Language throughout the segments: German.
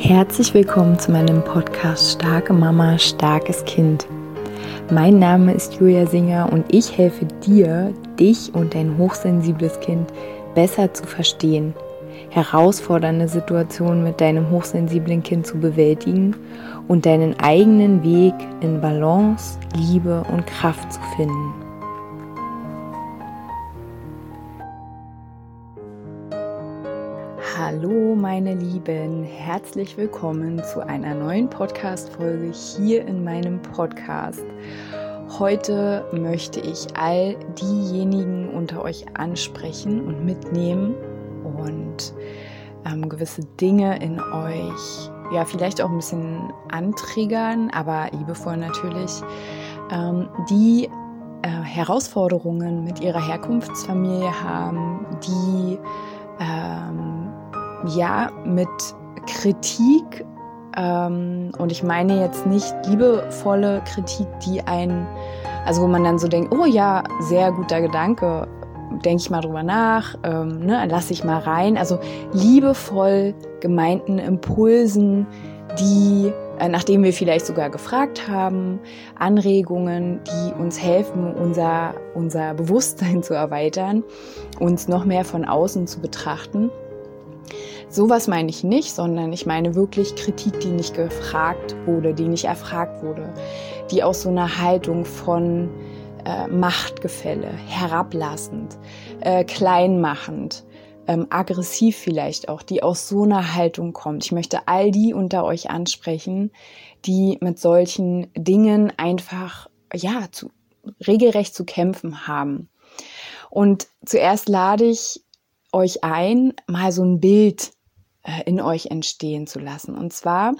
Herzlich willkommen zu meinem Podcast Starke Mama, starkes Kind. Mein Name ist Julia Singer und ich helfe dir, dich und dein hochsensibles Kind besser zu verstehen, herausfordernde Situationen mit deinem hochsensiblen Kind zu bewältigen und deinen eigenen Weg in Balance, Liebe und Kraft zu finden. Hallo meine Lieben, herzlich willkommen zu einer neuen Podcast-Folge hier in meinem Podcast. Heute möchte ich all diejenigen unter euch ansprechen und mitnehmen und gewisse Dinge in euch, ja vielleicht auch ein bisschen antriggern, aber liebevoll natürlich, die Herausforderungen mit ihrer Herkunftsfamilie haben, die mit Kritik, und ich meine jetzt nicht liebevolle Kritik, wo man dann so denkt, oh ja, sehr guter Gedanke, denke ich mal drüber nach, lasse ich mal rein, also liebevoll gemeinten Impulsen, die, nachdem wir vielleicht sogar gefragt haben, Anregungen, die uns helfen, unser Bewusstsein zu erweitern, uns noch mehr von außen zu betrachten. Sowas meine ich nicht, sondern ich meine wirklich Kritik, die nicht gefragt wurde, die nicht erfragt wurde, die aus so einer Haltung von Machtgefälle, herablassend, kleinmachend, aggressiv vielleicht auch, die aus so einer Haltung kommt. Ich möchte all die unter euch ansprechen, die mit solchen Dingen einfach regelrecht zu kämpfen haben. Und zuerst lade ich euch ein, mal so ein Bild in euch entstehen zu lassen. Und zwar,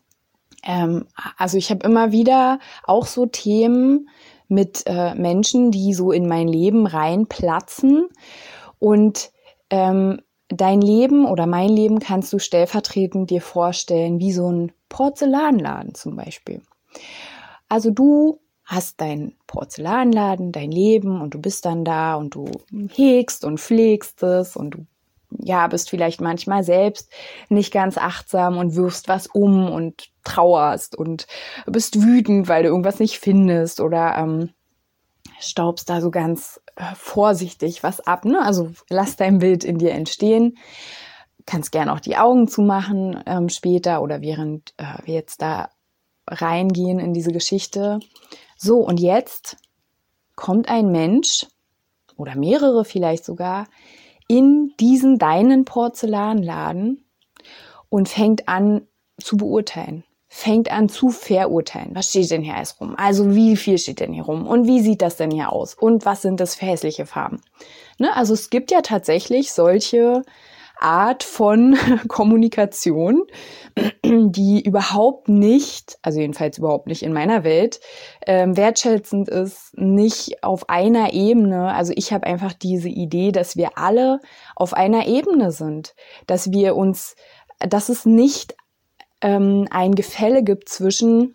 ich habe immer wieder auch so Themen mit Menschen, die so in mein Leben reinplatzen. Und dein Leben oder mein Leben kannst du stellvertretend dir vorstellen, wie so ein Porzellanladen zum Beispiel. Also du hast deinen Porzellanladen, dein Leben und du bist dann da und du hegst und pflegst es und du bist vielleicht manchmal selbst nicht ganz achtsam und wirfst was um und trauerst und bist wütend, weil du irgendwas nicht findest oder staubst da so ganz vorsichtig was ab. Ne? Also lass dein Bild in dir entstehen. Kannst gerne auch die Augen zumachen später oder während wir jetzt da reingehen in diese Geschichte. So, und jetzt kommt ein Mensch oder mehrere vielleicht sogar in diesen deinen Porzellanladen und fängt an zu beurteilen, fängt an zu verurteilen. Was steht denn hier alles rum? Also wie viel steht denn hier rum? Und wie sieht das denn hier aus? Und was sind das für hässliche Farben? Ne? Also es gibt ja tatsächlich solche Art von Kommunikation, die überhaupt nicht, also jedenfalls überhaupt nicht in meiner Welt, wertschätzend ist, nicht auf einer Ebene. Also ich habe einfach diese Idee, dass wir alle auf einer Ebene sind, dass es nicht ein Gefälle gibt zwischen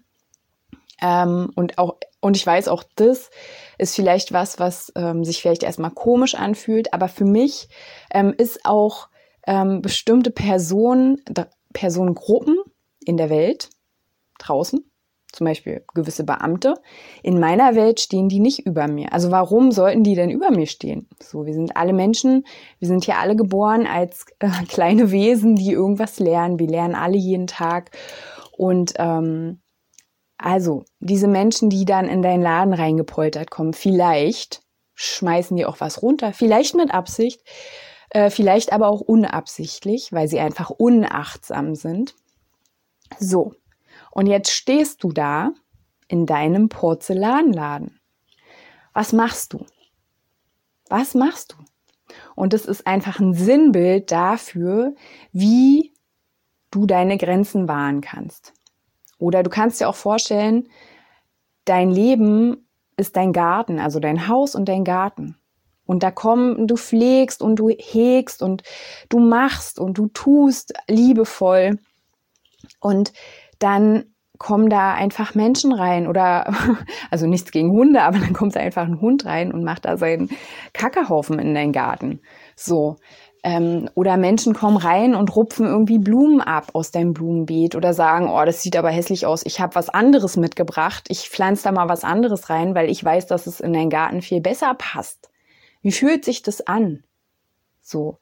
und ich weiß auch, das ist vielleicht was sich vielleicht erstmal komisch anfühlt, aber für mich ist auch bestimmte Personengruppen in der Welt draußen, zum Beispiel gewisse Beamte, in meiner Welt stehen die nicht über mir. Also warum sollten die denn über mir stehen? So, wir sind alle Menschen, wir sind hier alle geboren als kleine Wesen, die irgendwas lernen. Wir lernen alle jeden Tag. Und also diese Menschen, die dann in deinen Laden reingepoltert kommen, vielleicht schmeißen die auch was runter, vielleicht mit Absicht, vielleicht aber auch unabsichtlich, weil sie einfach unachtsam sind. So, und jetzt stehst du da in deinem Porzellanladen. Was machst du? Was machst du? Und das ist einfach ein Sinnbild dafür, wie du deine Grenzen wahren kannst. Oder du kannst dir auch vorstellen, dein Leben ist dein Garten, also dein Haus und dein Garten. Und du pflegst und du hegst und du machst und du tust liebevoll. Und dann kommen da einfach Menschen rein oder, also nichts gegen Hunde, aber dann kommt da einfach ein Hund rein und macht da seinen Kackerhaufen in deinen Garten. So, Oder Menschen kommen rein und rupfen irgendwie Blumen ab aus deinem Blumenbeet oder sagen, oh, das sieht aber hässlich aus, ich habe was anderes mitgebracht, ich pflanze da mal was anderes rein, weil ich weiß, dass es in deinen Garten viel besser passt. Wie fühlt sich das an? So.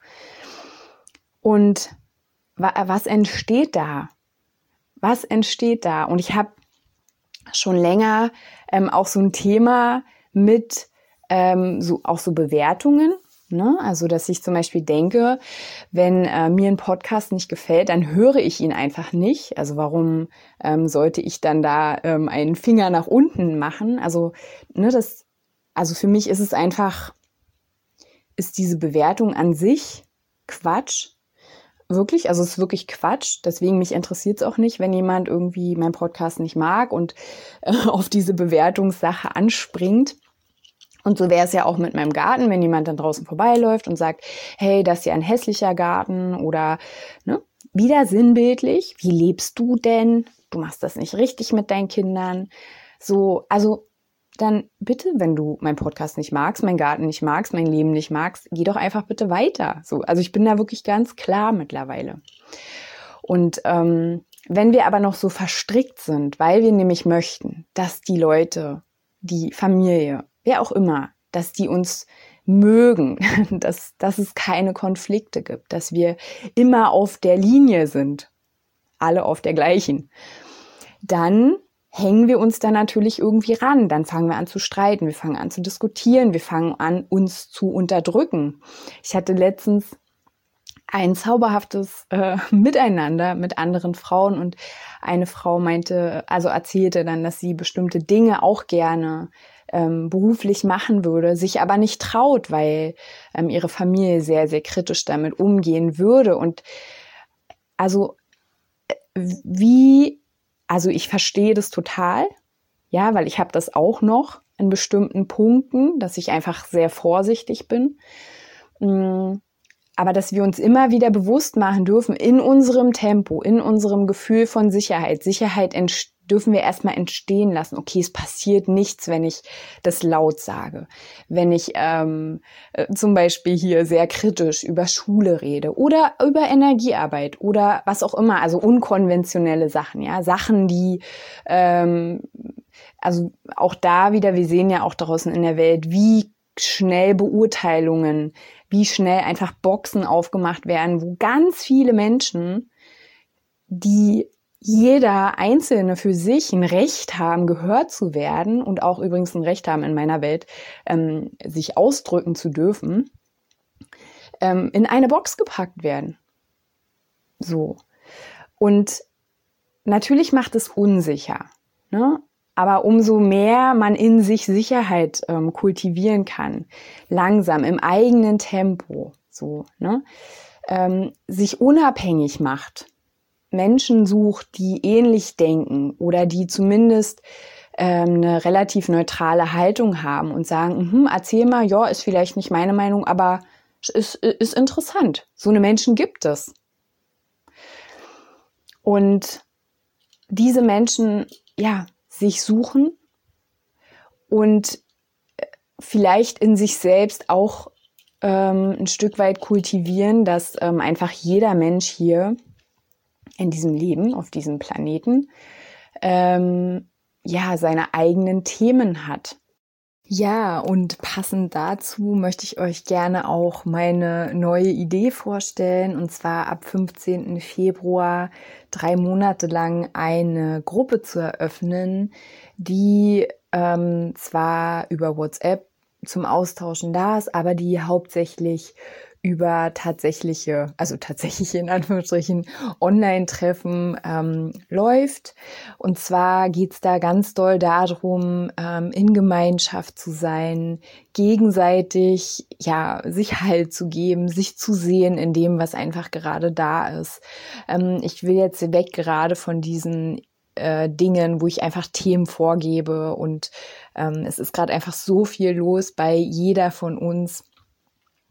Und was entsteht da? Was entsteht da? Und ich habe schon länger auch so ein Thema mit auch so Bewertungen. Ne? Also, dass ich zum Beispiel denke, wenn mir ein Podcast nicht gefällt, dann höre ich ihn einfach nicht. Also warum sollte ich dann da einen Finger nach unten machen? Also, ne, also für mich ist es einfach, ist diese Bewertung an sich Quatsch. Wirklich, also es ist wirklich Quatsch. Deswegen mich interessiert es auch nicht, wenn jemand irgendwie meinen Podcast nicht mag und auf diese Bewertungssache anspringt. Und so wäre es ja auch mit meinem Garten, wenn jemand dann draußen vorbeiläuft und sagt, hey, das ist ja ein hässlicher Garten oder ne, wieder sinnbildlich, wie lebst du denn? Du machst das nicht richtig mit deinen Kindern. So, also dann bitte, wenn du meinen Podcast nicht magst, meinen Garten nicht magst, mein Leben nicht magst, geh doch einfach bitte weiter. So, also ich bin da wirklich ganz klar mittlerweile. Und wenn wir aber noch so verstrickt sind, weil wir nämlich möchten, dass die Leute, die Familie, wer auch immer, dass die uns mögen, dass es keine Konflikte gibt, dass wir immer auf der Linie sind, alle auf der gleichen, dann hängen wir uns da natürlich irgendwie ran. Dann fangen wir an zu streiten, wir fangen an zu diskutieren, wir fangen an, uns zu unterdrücken. Ich hatte letztens ein zauberhaftes Miteinander mit anderen Frauen und eine Frau erzählte dann, dass sie bestimmte Dinge auch gerne beruflich machen würde, sich aber nicht traut, weil ihre Familie sehr, sehr kritisch damit umgehen würde. Und also ich verstehe das total, ja, weil ich habe das auch noch in bestimmten Punkten, dass ich einfach sehr vorsichtig bin. Aber dass wir uns immer wieder bewusst machen dürfen, in unserem Tempo, in unserem Gefühl von Sicherheit. Sicherheit dürfen wir erstmal entstehen lassen. Okay, es passiert nichts, wenn ich das laut sage. Wenn ich zum Beispiel hier sehr kritisch über Schule rede oder über Energiearbeit oder was auch immer. Also unkonventionelle Sachen, ja. Sachen, die, also auch da wieder, wir sehen ja auch draußen in der Welt, wie schnell Beurteilungen, wie schnell einfach Boxen aufgemacht werden, wo ganz viele Menschen, die jeder Einzelne für sich ein Recht haben, gehört zu werden und auch übrigens ein Recht haben in meiner Welt, sich ausdrücken zu dürfen, in eine Box gepackt werden. So. Und natürlich macht es unsicher, ne? Aber umso mehr man in sich Sicherheit kultivieren kann, langsam, im eigenen Tempo, so, ne? Sich unabhängig macht, Menschen sucht, die ähnlich denken oder die zumindest eine relativ neutrale Haltung haben und sagen, erzähl mal, ja, ist vielleicht nicht meine Meinung, aber ist interessant. So eine Menschen gibt es. Und diese Menschen, ja, sich suchen und vielleicht in sich selbst auch ein Stück weit kultivieren, dass einfach jeder Mensch hier in diesem Leben, auf diesem Planeten, seine eigenen Themen hat. Ja, und passend dazu möchte ich euch gerne auch meine neue Idee vorstellen, und zwar ab 15. Februar 3 Monate lang eine Gruppe zu eröffnen, die zwar über WhatsApp zum Austauschen da ist, aber die hauptsächlich über tatsächliche in Anführungsstrichen Online-Treffen läuft. Und zwar geht's da ganz doll darum, in Gemeinschaft zu sein, gegenseitig sich Halt zu geben, sich zu sehen in dem, was einfach gerade da ist. Ich will jetzt weg gerade von diesen Dingen, wo ich einfach Themen vorgebe, und es ist gerade einfach so viel los bei jeder von uns.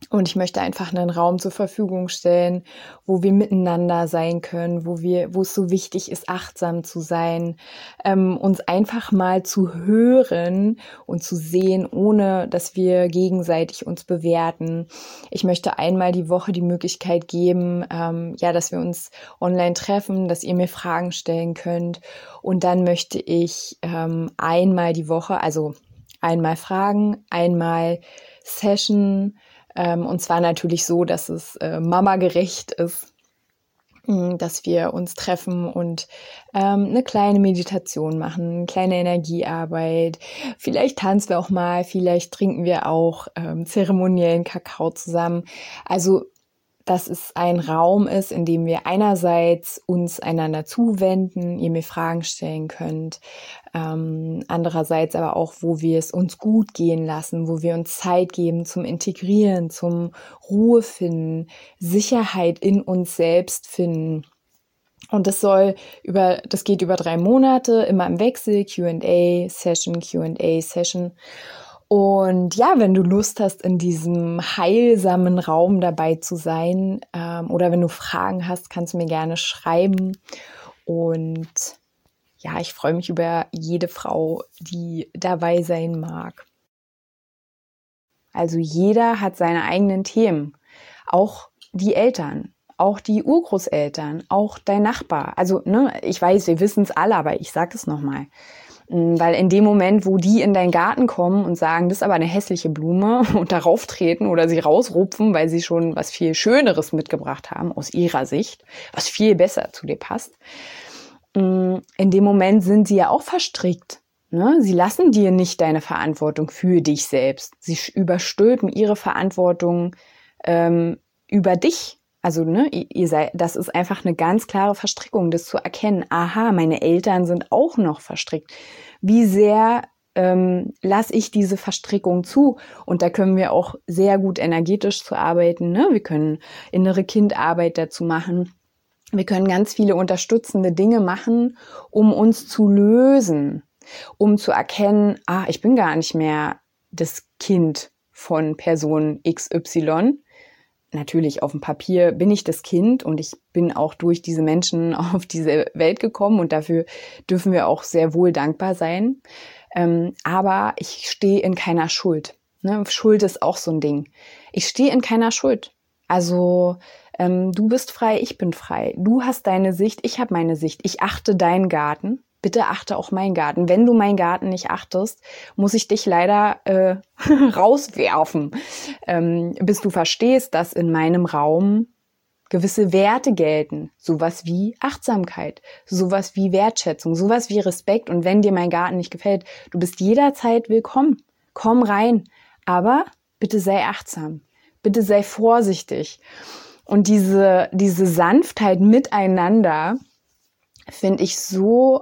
Und ich möchte einfach einen Raum zur Verfügung stellen, wo wir miteinander sein können, wo es so wichtig ist, achtsam zu sein, uns einfach mal zu hören und zu sehen, ohne dass wir gegenseitig uns bewerten. Ich möchte einmal die Woche die Möglichkeit geben, dass wir uns online treffen, dass ihr mir Fragen stellen könnt. Und dann möchte ich einmal die Woche, also einmal Fragen, einmal Session, und zwar natürlich so, dass es mamagerecht ist, dass wir uns treffen und eine kleine Meditation machen, eine kleine Energiearbeit. Vielleicht tanzen wir auch mal, vielleicht trinken wir auch zeremoniellen Kakao zusammen. Also dass es ein Raum ist, in dem wir einerseits uns einander zuwenden, ihr mir Fragen stellen könnt, andererseits aber auch, wo wir es uns gut gehen lassen, wo wir uns Zeit geben zum Integrieren, zum Ruhe finden, Sicherheit in uns selbst finden. Und das geht über 3 Monate, immer im Wechsel, Q&A-Session, Q&A-Session. Und ja, wenn du Lust hast, in diesem heilsamen Raum dabei zu sein, oder wenn du Fragen hast, kannst du mir gerne schreiben. Und ja, ich freue mich über jede Frau, die dabei sein mag. Also jeder hat seine eigenen Themen, auch die Eltern, auch die Urgroßeltern, auch dein Nachbar. Also ich weiß, wir wissen es alle, aber ich sage es nochmal. Weil in dem Moment, wo die in deinen Garten kommen und sagen, das ist aber eine hässliche Blume und darauf treten oder sie rausrupfen, weil sie schon was viel Schöneres mitgebracht haben aus ihrer Sicht, was viel besser zu dir passt, in dem Moment sind sie ja auch verstrickt. Ne? Sie lassen dir nicht deine Verantwortung für dich selbst. Sie überstülpen ihre Verantwortung über dich. Also das ist einfach eine ganz klare Verstrickung, das zu erkennen. Aha, meine Eltern sind auch noch verstrickt. Wie sehr lasse ich diese Verstrickung zu? Und da können wir auch sehr gut energetisch zu arbeiten. Ne? Wir können innere Kindarbeit dazu machen. Wir können ganz viele unterstützende Dinge machen, um uns zu lösen, um zu erkennen, ich bin gar nicht mehr das Kind von Person XY. Natürlich, auf dem Papier bin ich das Kind und ich bin auch durch diese Menschen auf diese Welt gekommen und dafür dürfen wir auch sehr wohl dankbar sein. Aber ich stehe in keiner Schuld. Ne? Schuld ist auch so ein Ding. Ich stehe in keiner Schuld. Also du bist frei, ich bin frei. Du hast deine Sicht, ich habe meine Sicht. Ich achte deinen Garten. Bitte achte auch meinen Garten. Wenn du meinen Garten nicht achtest, muss ich dich leider rauswerfen, bis du verstehst, dass in meinem Raum gewisse Werte gelten. Sowas wie Achtsamkeit, sowas wie Wertschätzung, sowas wie Respekt. Und wenn dir mein Garten nicht gefällt, du bist jederzeit willkommen. Komm rein. Aber bitte sei achtsam. Bitte sei vorsichtig. Und diese Sanftheit miteinander finde ich so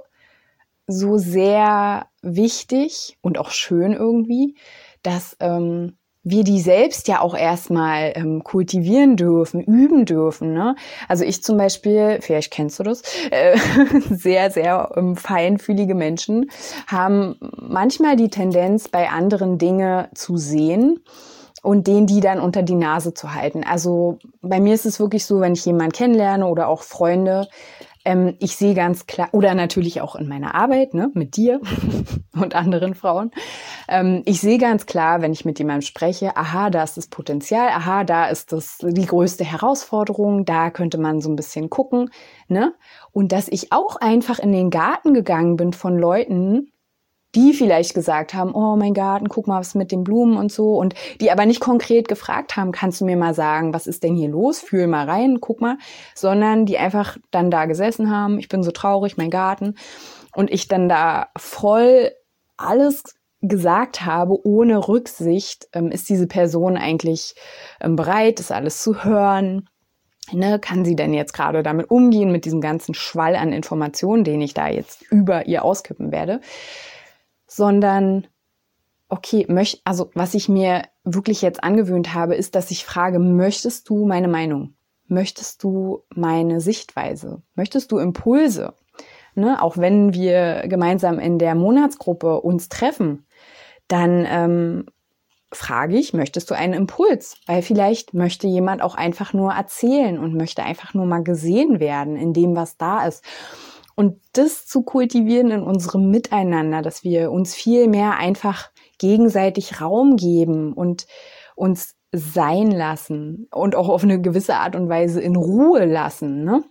sehr wichtig und auch schön irgendwie, dass wir die selbst ja auch erstmal kultivieren dürfen, üben dürfen. Ne? Also ich zum Beispiel, vielleicht kennst du das, sehr, sehr feinfühlige Menschen haben manchmal die Tendenz, bei anderen Dinge zu sehen und denen die dann unter die Nase zu halten. Also bei mir ist es wirklich so, wenn ich jemanden kennenlerne oder auch Freunde, ich sehe ganz klar, oder natürlich auch in meiner Arbeit, ne, mit dir und anderen Frauen, ich sehe ganz klar, wenn ich mit jemandem spreche, aha, da ist das Potenzial, aha, da ist das die größte Herausforderung, da könnte man so ein bisschen gucken, ne? Und dass ich auch einfach in den Garten gegangen bin von Leuten, die vielleicht gesagt haben, oh, mein Garten, guck mal, was mit den Blumen und so. Und die aber nicht konkret gefragt haben, kannst du mir mal sagen, was ist denn hier los? Fühl mal rein, guck mal. Sondern die einfach dann da gesessen haben, ich bin so traurig, mein Garten. Und ich dann da voll alles gesagt habe, ohne Rücksicht, ist diese Person eigentlich bereit, das alles zu hören? Ne, kann sie denn jetzt gerade damit umgehen, mit diesem ganzen Schwall an Informationen, den ich da jetzt über ihr auskippen werde? Sondern, okay, was ich mir wirklich jetzt angewöhnt habe, ist, dass ich frage, möchtest du meine Meinung? Möchtest du meine Sichtweise? Möchtest du Impulse? Ne, auch wenn wir gemeinsam in der Monatsgruppe uns treffen, dann frage ich, möchtest du einen Impuls? Weil vielleicht möchte jemand auch einfach nur erzählen und möchte einfach nur mal gesehen werden in dem, was da ist. Und das zu kultivieren in unserem Miteinander, dass wir uns viel mehr einfach gegenseitig Raum geben und uns sein lassen und auch auf eine gewisse Art und Weise in Ruhe lassen, ne?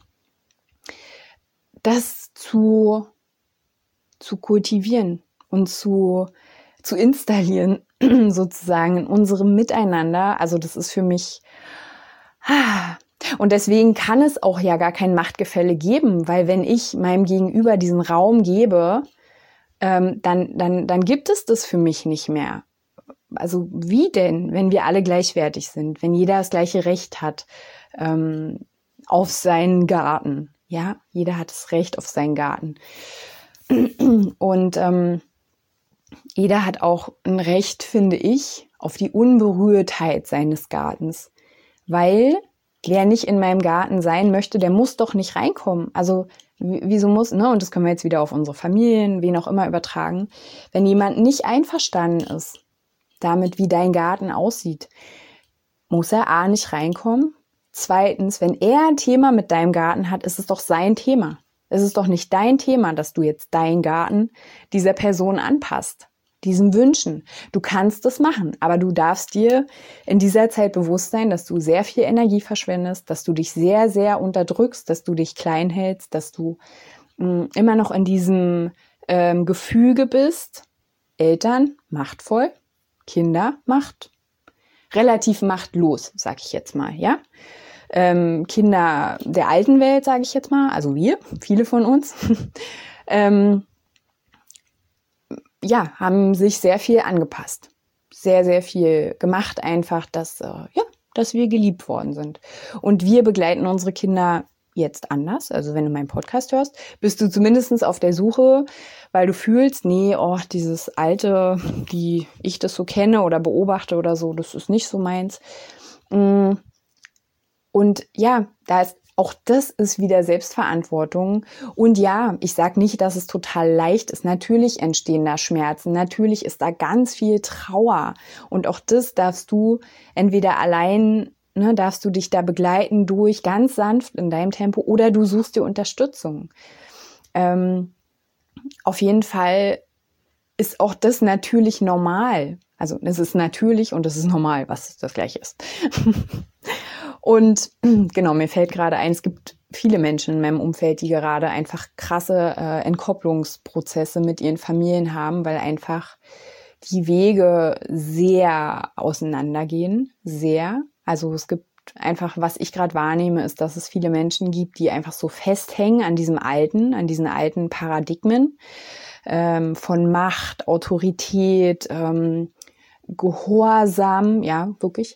Das zu kultivieren und zu installieren, sozusagen in unserem Miteinander. Also das ist für mich, und deswegen kann es auch ja gar kein Machtgefälle geben, weil wenn ich meinem Gegenüber diesen Raum gebe, dann gibt es das für mich nicht mehr. Also wie denn, wenn wir alle gleichwertig sind, wenn jeder das gleiche Recht hat auf seinen Garten? Ja, jeder hat das Recht auf seinen Garten. Und jeder hat auch ein Recht, finde ich, auf die Unberührtheit seines Gartens. Weil wer nicht in meinem Garten sein möchte, der muss doch nicht reinkommen. Also wieso muss, ne? Und das können wir jetzt wieder auf unsere Familien, wen auch immer übertragen. Wenn jemand nicht einverstanden ist damit, wie dein Garten aussieht, muss er A, nicht reinkommen. Zweitens, wenn er ein Thema mit deinem Garten hat, ist es doch sein Thema. Es ist doch nicht dein Thema, dass du jetzt deinen Garten dieser Person anpasst, diesen Wünschen. Du kannst es machen, aber du darfst dir in dieser Zeit bewusst sein, dass du sehr viel Energie verschwendest, dass du dich sehr, sehr unterdrückst, dass du dich klein hältst, dass du immer noch in diesem Gefüge bist. Eltern machtvoll, Kinder relativ machtlos, sag ich jetzt mal, ja. Kinder der alten Welt, sage ich jetzt mal, also wir, viele von uns, haben sich sehr viel angepasst. Sehr, sehr viel gemacht einfach, dass wir geliebt worden sind. Und wir begleiten unsere Kinder jetzt anders. Also wenn du meinen Podcast hörst, bist du zumindest auf der Suche, weil du fühlst, dieses Alte, wie ich das so kenne oder beobachte oder so, das ist nicht so meins. Und ja, auch das ist wieder Selbstverantwortung. Und ja, ich sage nicht, dass es total leicht ist. Natürlich entstehen da Schmerzen. Natürlich ist da ganz viel Trauer. Und auch das darfst du entweder allein, darfst du dich da begleiten durch ganz sanft in deinem Tempo oder du suchst dir Unterstützung. Auf jeden Fall ist auch das natürlich normal. Also es ist natürlich und es ist normal, was das Gleiche ist. Und genau, mir fällt gerade ein, es gibt viele Menschen in meinem Umfeld, die gerade einfach krasse Entkopplungsprozesse mit ihren Familien haben, weil einfach die Wege sehr auseinandergehen, sehr. Also es gibt einfach, was ich gerade wahrnehme, ist, dass es viele Menschen gibt, die einfach so festhängen an diesen alten Paradigmen von Macht, Autorität, Gehorsam, ja, wirklich.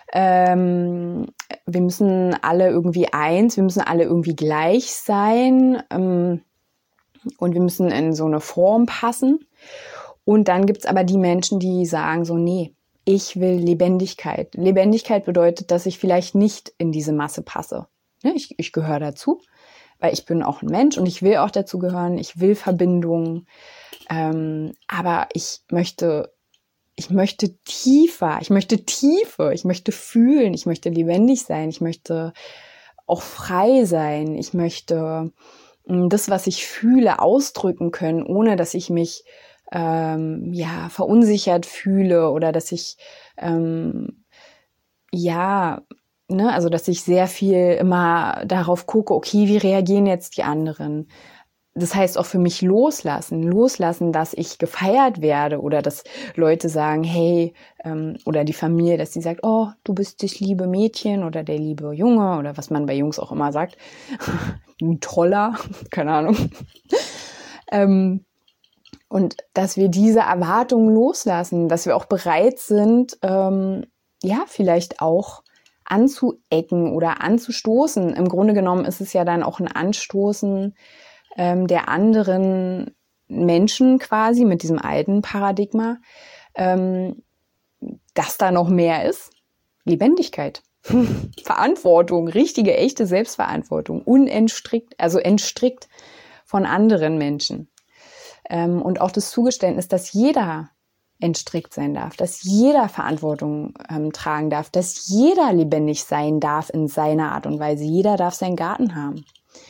Wir müssen alle irgendwie wir müssen alle irgendwie gleich sein und wir müssen in so eine Form passen. Und dann gibt's aber die Menschen, die sagen so, nee, ich will Lebendigkeit. Lebendigkeit bedeutet, dass ich vielleicht nicht in diese Masse passe. Ich gehöre dazu, weil ich bin auch ein Mensch und ich will auch dazu gehören. Ich will Verbindung, aber ich möchte tiefer, ich möchte Tiefe, ich möchte fühlen, ich möchte lebendig sein, ich möchte auch frei sein, ich möchte das, was ich fühle, ausdrücken können, ohne dass ich mich verunsichert fühle oder dass ich also dass ich sehr viel immer darauf gucke, okay, wie reagieren jetzt die anderen? Das heißt auch für mich loslassen, dass ich gefeiert werde oder dass Leute sagen, hey, oder die Familie, dass sie sagt, oh, du bist das liebe Mädchen oder der liebe Junge oder was man bei Jungs auch immer sagt, ein Toller, keine Ahnung. Und dass wir diese Erwartungen loslassen, dass wir auch bereit sind, vielleicht auch anzuecken oder anzustoßen. Im Grunde genommen ist es ja dann auch ein Anstoßen der anderen Menschen quasi mit diesem alten Paradigma, dass da noch mehr ist. Lebendigkeit, Verantwortung, richtige, echte Selbstverantwortung, entstrickt von anderen Menschen. Und auch das Zugeständnis, dass jeder entstrickt sein darf, dass jeder Verantwortung tragen darf, dass jeder lebendig sein darf in seiner Art und Weise. Jeder darf seinen Garten haben.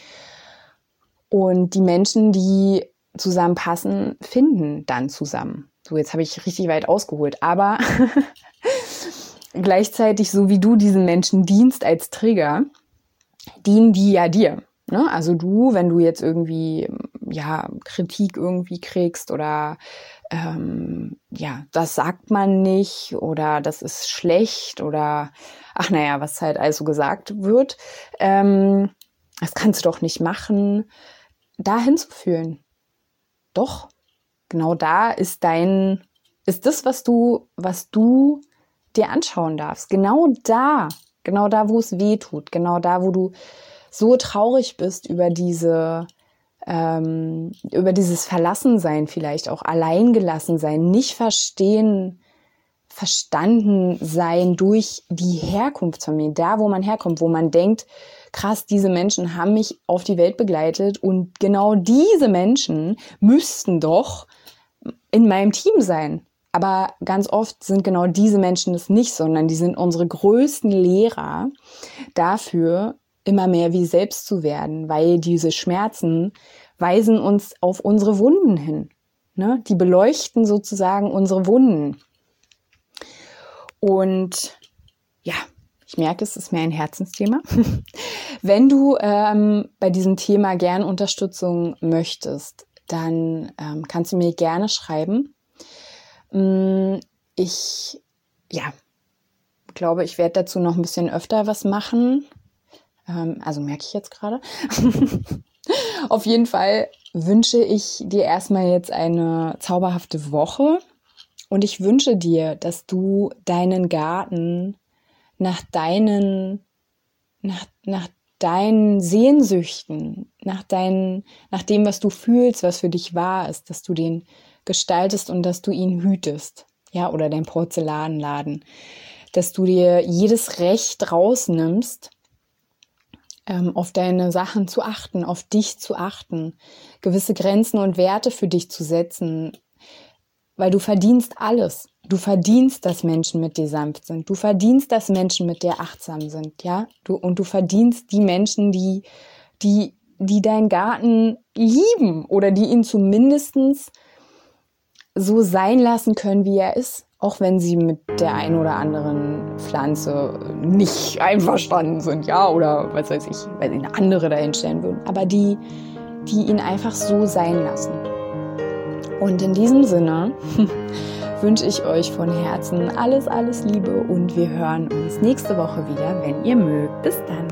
Und die Menschen, die zusammenpassen, finden dann zusammen. So, jetzt habe ich richtig weit ausgeholt, aber gleichzeitig, so wie du diesen Menschen dienst als Träger, dienen die ja dir. Ne? Also du, wenn du jetzt irgendwie Kritik irgendwie kriegst oder das sagt man nicht oder das ist schlecht oder was halt also gesagt wird, das kannst du doch nicht machen, da hinzufühlen. Doch, genau da ist das, was du dir anschauen darfst. Genau da, wo es weh tut, genau da, wo du so traurig bist über dieses Verlassensein vielleicht, auch Alleingelassensein, nicht verstanden sein durch die Herkunftsfamilie, da wo man herkommt, wo man denkt, krass, diese Menschen haben mich auf die Welt begleitet und genau diese Menschen müssten doch in meinem Team sein. Aber ganz oft sind genau diese Menschen es nicht, sondern die sind unsere größten Lehrer dafür, immer mehr wie selbst zu werden, weil diese Schmerzen weisen uns auf unsere Wunden hin. Ne? Die beleuchten sozusagen unsere Wunden. Und ja, ich merke, es ist mir ein Herzensthema. Wenn du bei diesem Thema gern Unterstützung möchtest, dann kannst du mir gerne schreiben. Ich glaube, ich werde dazu noch ein bisschen öfter was machen. Also merke ich jetzt gerade. Auf jeden Fall wünsche ich dir erstmal jetzt eine zauberhafte Woche und ich wünsche dir, dass du deinen Garten nach deinen Sehnsüchten, nach dem, was du fühlst, was für dich wahr ist, dass du den gestaltest und dass du ihn hütest, ja, oder dein Porzellanladen, dass du dir jedes Recht rausnimmst, auf deine Sachen zu achten, auf dich zu achten, gewisse Grenzen und Werte für dich zu setzen, weil du verdienst alles. Du verdienst, dass Menschen mit dir sanft sind. Du verdienst, dass Menschen mit dir achtsam sind, ja? Du verdienst die Menschen, die deinen Garten lieben oder die ihn zumindest so sein lassen können, wie er ist. Auch wenn sie mit der einen oder anderen Pflanze nicht einverstanden sind, ja, oder was weiß ich, weil sie eine andere dahinstellen würden, aber die ihn einfach so sein lassen. Und in diesem Sinne wünsche ich euch von Herzen alles, alles Liebe und wir hören uns nächste Woche wieder, wenn ihr mögt. Bis dann.